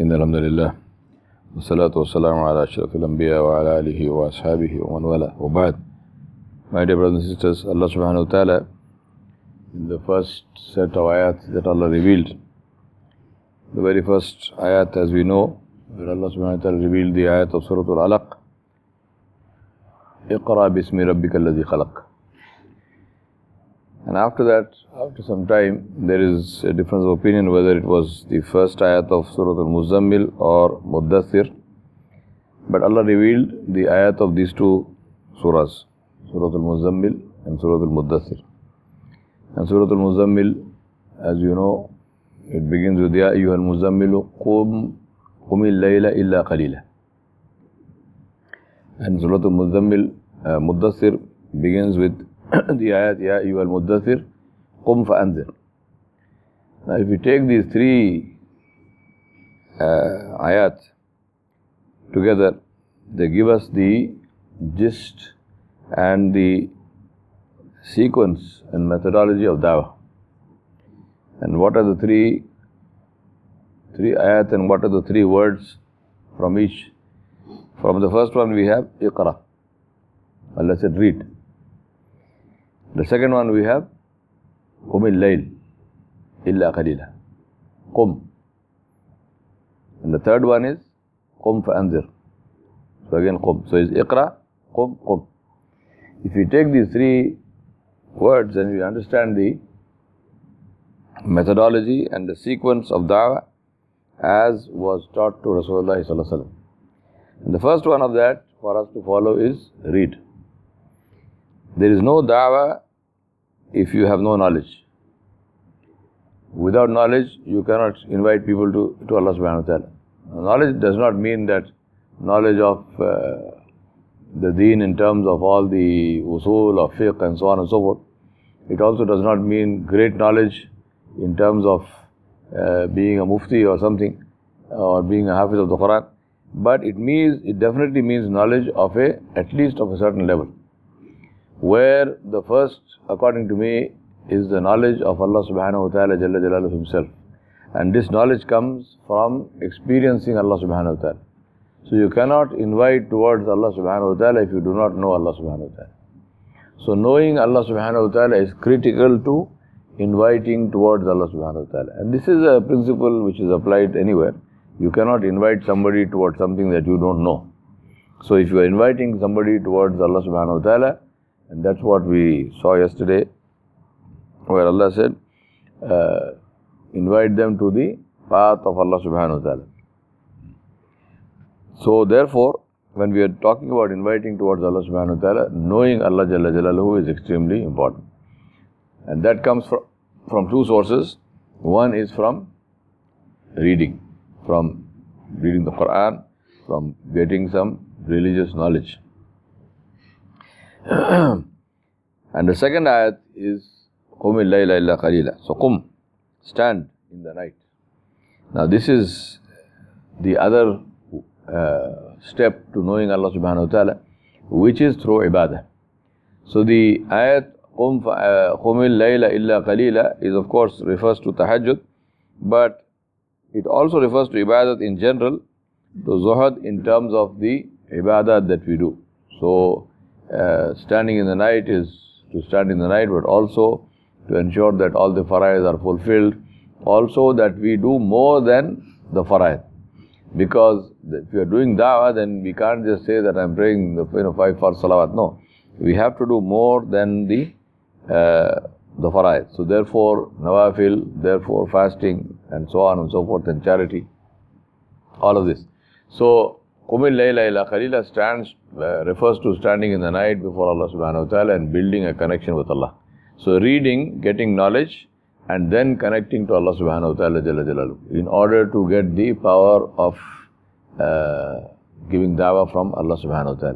Alhamdulillah. Wassalatu wassalamu ala ashrafil anbiya wa ala alihi wa ashabihi wa man wala. Wa ba'd. My dear brothers and sisters, Allah subhanahu wa ta'ala, in the first set of ayat that Allah revealed, the very first ayat, as we know, where Allah subhanahu wa ta'ala revealed the ayat of Surah Al-Alaq, Iqra bismi rabbika alladhi khalaq. And after that, after some time, there is a difference of opinion whether it was the first ayat of Surah Al-Muzammil or Muddathir. But Allah revealed the ayat of these two surahs, Surah Al-Muzammil and Surah Al-Muddathir. And Surah Al-Muzammil, as you know, it begins with Ya ayyuhal muzammilu qumil layla illa qalila. And Surah Al-Muzammil, Muddathir, begins with the ayat Ya ayyuhal muddathir qum fa'anzir. Now if we take these three ayat together, they give us the gist and the sequence and methodology of dawah. And what are the three ayat and what are the three words from each? From the first one we have Iqra. Allah said read. The second one we have Qumil layl illa qalila. Qum. And the third one is Qum fa'anzir. So again Qum. So it's Iqra, Qum, Qum. If you take these three words and you understand the methodology and the sequence of da'wah as was taught to Rasulullah sallallahu alaihi wasallam. And the first one of that for us to follow is read. There is no da'wah if you have no knowledge. Without knowledge, you cannot invite people to Allah subhanahu wa ta'ala. Knowledge does not mean that knowledge of the deen in terms of all the usul of fiqh and so on and so forth. It also does not mean great knowledge in terms of being a mufti or something, or being a hafiz of the Quran. But it definitely means knowledge of at least of a certain level. Where the first, according to me, is the knowledge of Allah subhanahu wa ta'ala Jalla Jalaluhu himself. And this knowledge comes from experiencing Allah subhanahu wa ta'ala. So you cannot invite towards Allah subhanahu wa ta'ala if you do not know Allah subhanahu wa ta'ala. So knowing Allah subhanahu wa ta'ala is critical to inviting towards Allah subhanahu wa ta'ala. And this is a principle which is applied anywhere. You cannot invite somebody towards something that you don't know. So if you are inviting somebody towards Allah subhanahu wa ta'ala, and that's what we saw yesterday, where Allah said, invite them to the path of Allah subhanahu wa ta'ala. So therefore, when we are talking about inviting towards Allah subhanahu wa ta'ala, knowing Allah Jalla Jalaluhu is extremely important. And that comes from two sources. One is from reading the Quran, from getting some religious knowledge. And the second ayat is Qumil layla illa qalila. So Qum, stand in the night. Now this is the other step to knowing Allah subhanahu wa ta'ala, which is through ibadah. So the ayat Qumil layla illa qalila is of course refers to tahajjud, but it also refers to ibadat in general, to zuhad in terms of the ibadat that we do. So standing in the night is to stand in the night, but also to ensure that all the fara'id are fulfilled. Also that we do more than the fara'id. Because if you are doing da'wah, then we can't just say that I'm praying the 5 for salawat. No. We have to do more than the fara'id. So therefore, nawafil, therefore fasting, and so on and so forth, and charity. All of this. So, Qumil layla illa qalila refers to standing in the night before Allah subhanahu wa ta'ala and building a connection with Allah. So reading, getting knowledge, and then connecting to Allah subhanahu wa ta'ala Jalla Jalaluhu in order to get the power of giving dawah from Allah subhanahu wa ta'ala.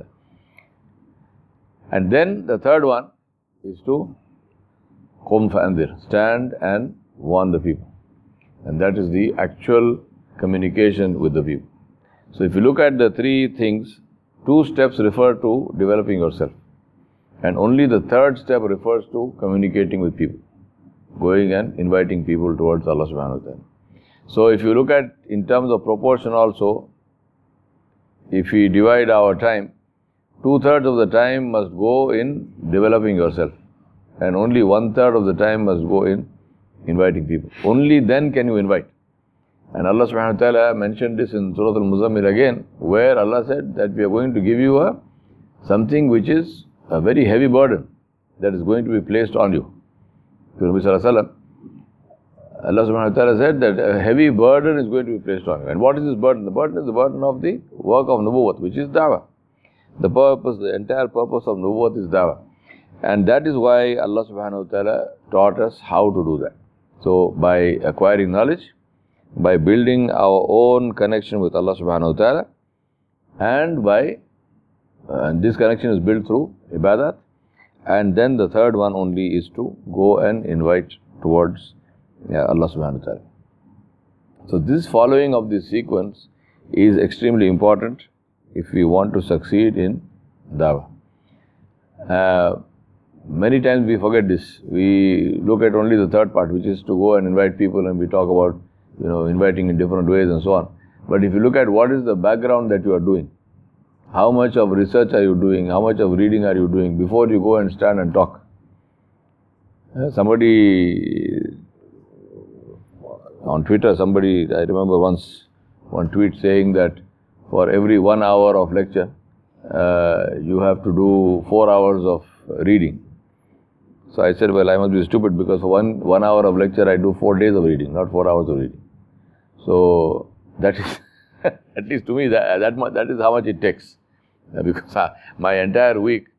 And then the third one is to Qum fa'anzir, stand and warn the people. And that is the actual communication with the people. So if you look at the three things, two steps refer to developing yourself. And only the third step refers to communicating with people, going and inviting people towards Allah subhanahu wa ta'ala. So if you look at in terms of proportion also, if we divide our time, 2/3 of the time must go in developing yourself, and only 1/3 of the time must go in inviting people. Only then can you invite. And Allah subhanahu wa ta'ala mentioned this in Surah Al-Muzammil again, where Allah said that we are going to give you something which is a very heavy burden that is going to be placed on you. To Nabi Sallallahu Alaihi Wasallam, Allah subhanahu wa ta'ala said that a heavy burden is going to be placed on you. And what is this burden? The burden is the burden of the work of nubuwwat, which is da'wah. The entire purpose of nubuwwat is da'wah. And that is why Allah subhanahu wa ta'ala taught us how to do that. So by acquiring knowledge, by building our own connection with Allah subhanahu wa ta'ala, and by this connection is built through ibadat, and then the third one only is to go and invite towards Allah subhanahu wa ta'ala. So this following of this sequence is extremely important if we want to succeed in dawah. Many times we forget this. We look at only the third part, which is to go and invite people, and we talk about inviting in different ways and so on. But if you look at what is the background that you are doing, how much of research are you doing, how much of reading are you doing before you go and stand and talk. Somebody on Twitter, I remember once one tweet saying that for every 1 hour of lecture, you have to do 4 hours of reading. So I said, well, I must be stupid, because for one hour of lecture, I do 4 days of reading, not 4 hours of reading. So that is, at least to me, that is how much it takes. Because my entire week,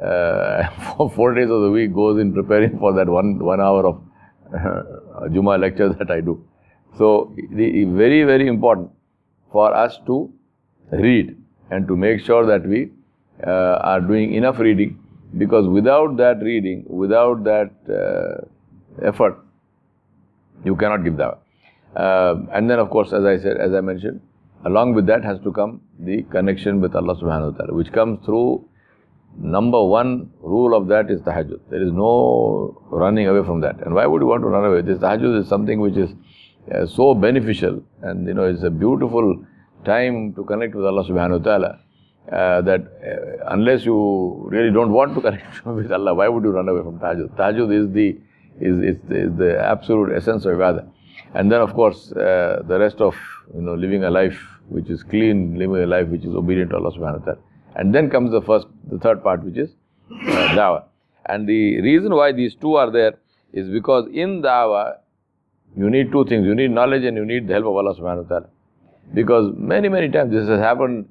4 days of the week goes in preparing for that one hour of Jummah lecture that I do. So very, very important for us to read and to make sure that we are doing enough reading, because without that reading, without that effort, you cannot give dawah. And then, of course, as I mentioned, along with that has to come the connection with Allah subhanahu wa ta'ala, which comes through number one rule of that is tahajjud. There is no running away from that. And why would you want to run away? This tahajjud is something which is so beneficial, and it's a beautiful time to connect with Allah subhanahu wa ta'ala, that unless you really don't want to connect with Allah, why would you run away from tahajjud? Tahajjud is the absolute essence of ibadah. And then, of course, the rest of living a life which is clean, living a life which is obedient to Allah subhanahu wa ta'ala. And then comes the third part, which is dawah. And the reason why these two are there is because in dawah, you need two things. You need knowledge and you need the help of Allah subhanahu wa ta'ala. Because many, many times this has happened,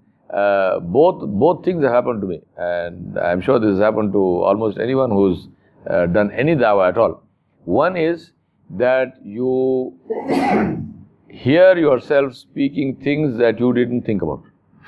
both things have happened to me. And I'm sure this has happened to almost anyone who's done any dawah at all. One is that you hear yourself speaking things that you didn't think about.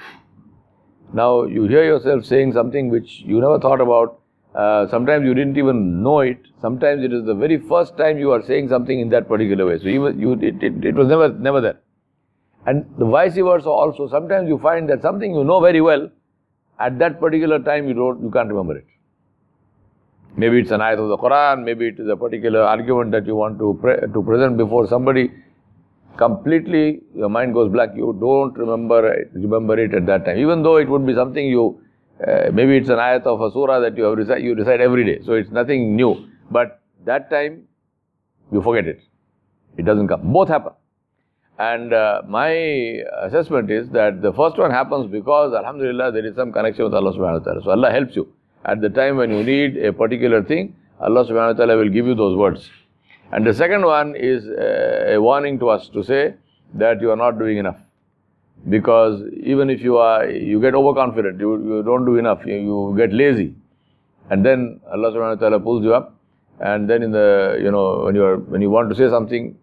Now, you hear yourself saying something which you never thought about. Sometimes you didn't even know it. Sometimes it is the very first time you are saying something in that particular way. So it was never there. And the vice versa also. Sometimes you find that something you know very well, at that particular time you can't remember it. Maybe it's an ayat of the Quran, maybe it is a particular argument that you want to present before somebody. Completely, your mind goes blank. You don't remember it at that time. Even though it would be something maybe it's an ayat of a surah that you recite every day. So it's nothing new. But that time, you forget it. It doesn't come. Both happen. And my assessment is that the first one happens because, alhamdulillah, there is some connection with Allah subhanahu wa ta'ala. So Allah helps you. At the time when you need a particular thing, Allah subhanahu wa ta'ala will give you those words. And the second one is a warning to us to say that you are not doing enough. Because even if you get overconfident, you don't do enough, you get lazy. And then Allah subhanahu wa ta'ala pulls you up, and then when you want to say something,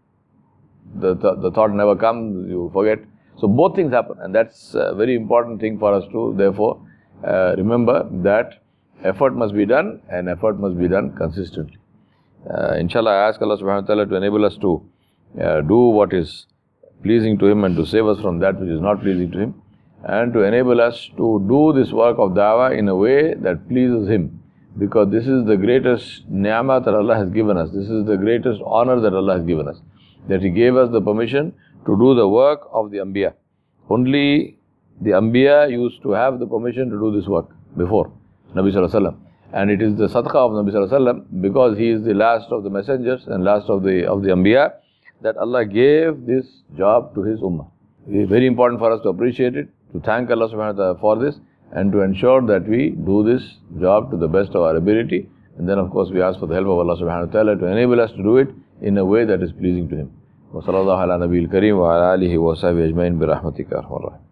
the thought never comes, you forget. So both things happen, and that's a very important thing for us to therefore remember that effort must be done, and effort must be done consistently. Inshallah, I ask Allah subhanahu wa ta'ala to enable us to do what is pleasing to Him and to save us from that which is not pleasing to Him, and to enable us to do this work of dawah in a way that pleases Him, because this is the greatest ni'mah that Allah has given us. This is the greatest honor that Allah has given us, that He gave us the permission to do the work of the Anbiya. Only the Anbiya used to have the permission to do this work before Nabi Sallallahu Alaihi Wasallam. And it is the sadaqah of Nabi Sallallahu Alaihi Wasallam, because he is the last of the messengers and last of the Anbiya, that Allah gave this job to his ummah. It is very important for us to appreciate it, to thank Allah subhanahu wa ta'ala for this, and to ensure that we do this job to the best of our ability. And then of course we ask for the help of Allah subhanahu wa ta'ala to enable us to do it in a way that is pleasing to Him. وصلى الله على نبي الكريم وعلى آله وصحبه أجمعين برحمتك يا أرحم الراحمين.